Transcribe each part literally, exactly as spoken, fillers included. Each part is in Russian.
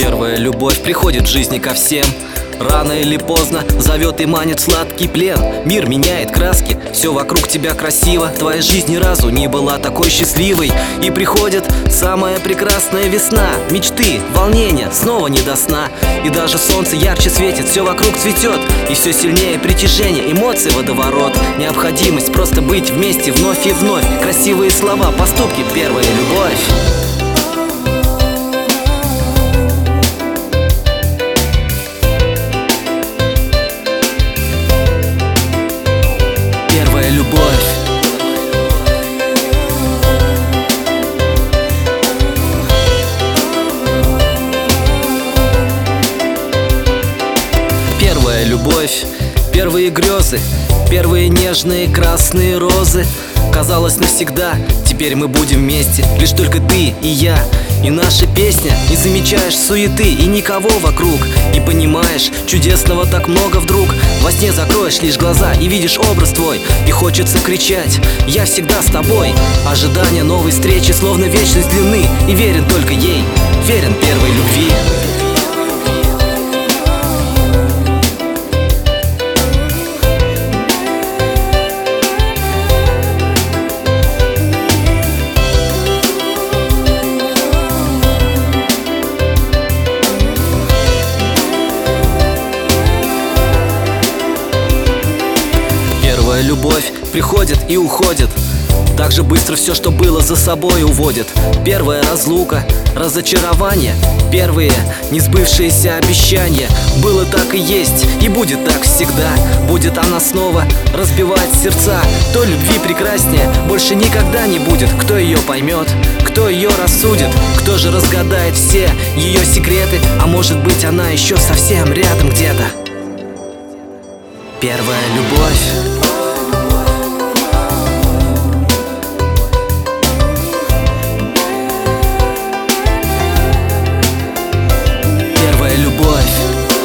Первая любовь приходит в жизни ко всем. Рано или поздно зовет и манит сладкий плен. Мир меняет краски, все вокруг тебя красиво. Твоя жизнь ни разу не была такой счастливой. И приходит самая прекрасная весна. Мечты, волнения, снова не до сна. И даже солнце ярче светит, все вокруг цветет. И все сильнее притяжение, эмоции водоворот. Необходимость просто быть вместе вновь и вновь. Красивые слова, поступки, первая любовь. Любовь. Первая любовь, первые грезы, первые нежные красные розы. Казалось навсегда, теперь мы будем вместе, лишь только ты и я. И наша песня, не замечаешь суеты и никого вокруг. И понимаешь, чудесного так много вдруг. Во сне закроешь лишь глаза и видишь образ твой. И хочется кричать: я всегда с тобой. Ожидание новой встречи словно вечность длины. И верен только ей, верен первой любви. Первая любовь приходит и уходит. Так же быстро все, что было, за собой уводит. Первая разлука, разочарование, первые несбывшиеся обещания. Было так и есть, и будет так всегда. Будет она снова разбивать сердца. Той любви прекраснее больше никогда не будет. Кто ее поймет, кто ее рассудит, кто же разгадает все ее секреты. А может быть, она еще совсем рядом где-то. Первая любовь. Любовь.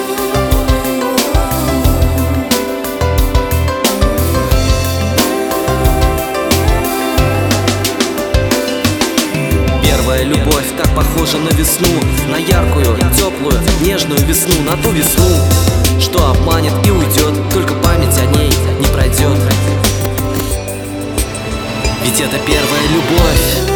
Первая любовь так похожа на весну, на яркую, теплую, нежную весну, на ту весну, что обманет и уйдет, только память о ней не пройдет. Ведь это первая любовь.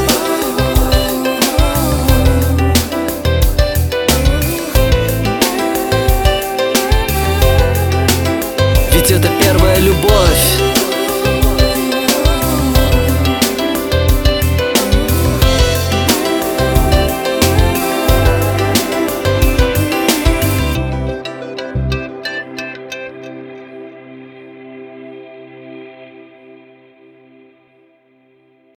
Ведь это первая любовь.